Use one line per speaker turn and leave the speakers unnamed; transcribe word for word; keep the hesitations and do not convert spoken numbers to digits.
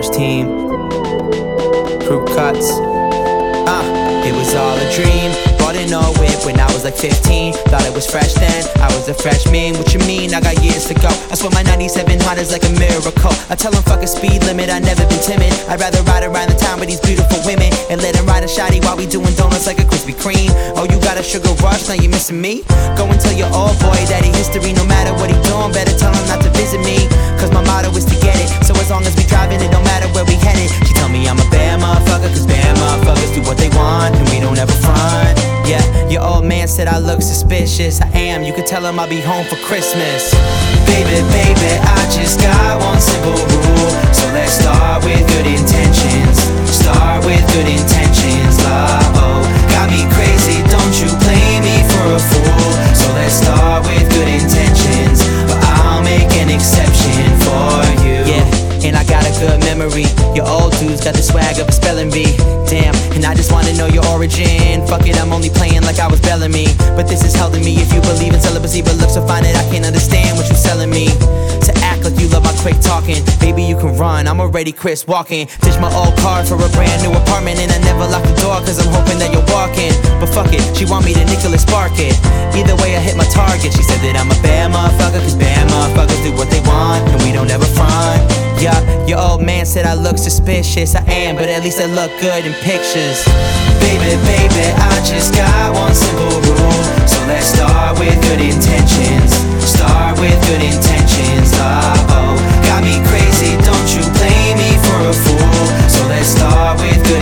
First Team, Crew Cuts. Uh, it was all a dream. Bought an old whip when I was like fifteen. Thought it was fresh then, I was a freshman. What you mean? I got years to go. I swear my ninety-seven Honda's like a miracle. I tell them fuck a speed limit, I never been timid. I'd rather ride around the town with these beautiful women and let them ride a shotty while we doing donuts like a Krispy Kreme. Oh, you got a sugar rush, now you missing me? Go and tell your old boy that he history. No matter what he doing, better tell him not to visit me. Cause my motto is to get it. So as long as we driving, it don't matter where we headed. She tell me I'm a bad motherfucker, cause bad motherfuckers do what they want and we don't ever front. Yeah, your old man said I look suspicious. I am, you could tell him I'll be home for Christmas. Baby, baby, I just got one simple rule. So let's start with good intentions. Start with good intentions, love, oh. Got me crazy, don't you play me for a fool. So let's start with good intentions, but I'll make an exception for you. Yeah, and I got a good memory. Your old dude's got the swag of a spelling bee. Damn, and I just wanna know your origin. Fuck it, I'm only playing like I was Bellamy. But this is hell to me if you believe in celibacy, but look so fine that I can't understand what you're selling me. To act like you love my quick talking. Baby, you can run, I'm already Chris walking. Ditch my old car for a brand new apartment, and I never lock the door cause I'm hoping that you're walking. But fuck it, she want me to Nicholas Spark it. Either way I hit my target. She said that I'm a bad motherfucker cause bad motherfuckers do what they want and we don't ever front. Yeah, your old man said I look suspicious. I am, but at least I look good in pictures. Baby, baby, I just got one simple rule. So let's start with good intentions. Start with good intentions, love, oh. Got me crazy, don't you play me for a fool. So let's start with good